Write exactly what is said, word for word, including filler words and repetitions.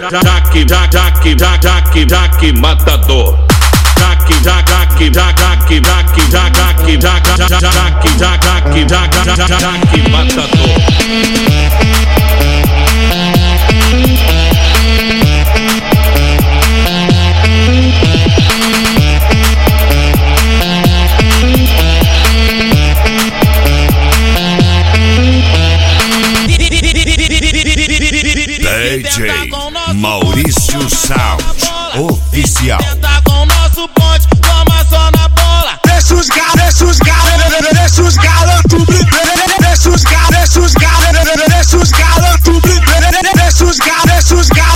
Jaque, jaque, jaque, jaque, matador. Jaque, jaque, jaque, jaque, jaque, jaque, jaque, jaque, jaque, jaque, matador. D J Maurício Sound Oficial. Tenta com o nosso ponte, toma só na bola. Deixa os galos, deixa os galos, deixa os galantos brilhar. Deixa os galos, deixa os galos, deixa os galantos brilhar. Deixa os galos, deixa os galos.